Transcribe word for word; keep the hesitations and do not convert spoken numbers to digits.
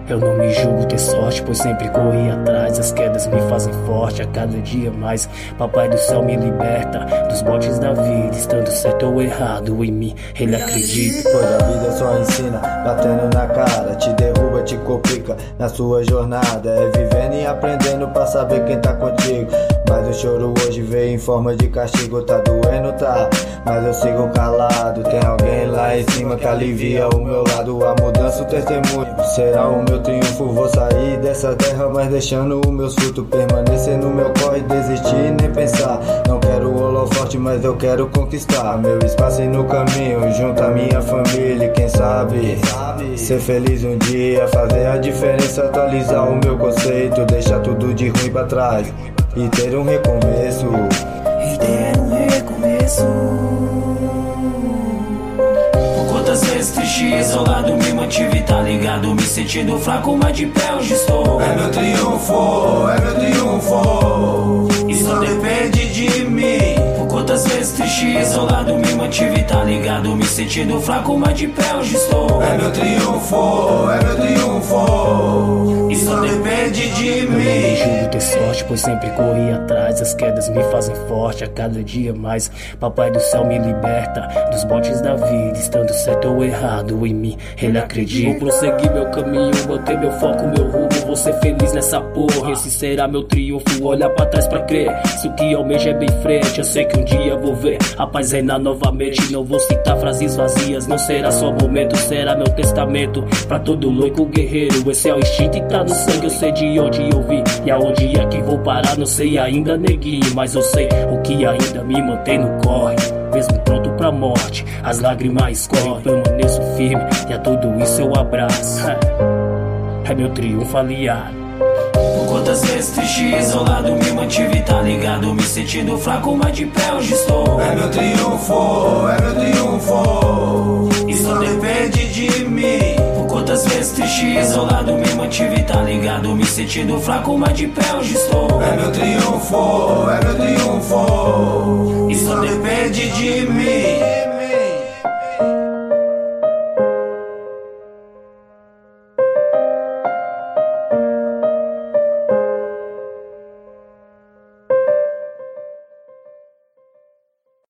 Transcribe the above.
Eu não me julgo ter sorte, pois sempre corri atrás. As quedas me fazem forte a cada dia mais. Papai do céu me liberta dos botes da vida. Estando certo ou errado em mim, ele acredita. Pois a vida só ensina, batendo na cara. Te derruba, te complica na sua jornada. É vivendo e aprendendo pra saber quem tá contigo. Mas o choro hoje veio em forma de castigo. Tá doendo, tá, mas eu sigo calado. Tem alguém lá em cima que alivia o meu lado. A mudança, o testemunho, será o meu triunfo. Vou sair dessa terra, mas deixando os meus frutos. Permanecer no meu corre, desistir nem pensar. Não quero o holofote, mas eu quero conquistar meu espaço no caminho, junto à minha família. Quem sabe, Quem sabe ser feliz um dia, fazer a diferença, atualizar o meu conceito. Deixar tudo de ruim pra trás e ter um recomeço. E ter um recomeço. Por quantas vezes triste e isolado me mantive, tá ligado? Me sentindo fraco, mas de pé hoje estou. É meu triunfo, é meu triunfo. Isso só depende de mim. Por quantas vezes triste e isolado me mantive, tá ligado? Me sentindo fraco, mas de pé hoje estou. É meu triunfo, é meu triunfo. Isso só depende de mim. Eu não me julgo ter sorte, pois sempre corri atrás. As quedas me fazem forte a cada dia mais. Papai do céu me liberta dos botes da vida. Estando certo ou errado em mim, ele acredita. Vou prosseguir meu caminho, manter meu foco, meu rumo. Vou ser feliz nessa porra, esse será meu triunfo. Olhar pra trás pra crer, se o que almeja é bem frente. Eu sei que um dia vou ver a paz reinar novamente. Não vou citar frases vazias, não será só momento. Será meu testamento pra todo louco guerreiro. Esse é o instinto e tá no sangue. Eu sei de onde eu vim e aonde é que vou parar. Não sei ainda, neguinho, mas eu sei o que ainda me mantém no corre. Mesmo pronto pra morte, as lágrimas escorrem. Permaneço firme e a tudo isso eu abraço. É meu triunfo aliado. Por quantas vezes triste e isolado me mantive, tá ligado? Me sentindo fraco, mas de pé hoje estou. É meu triunfo, é meu triunfo. Isso só depende de mim. Por quantas vezes triste e isolado me mantive, tá ligado? Me sentindo fraco, mas de pé hoje estou. É meu triunfo, é meu triunfo. Isso só depende de mim.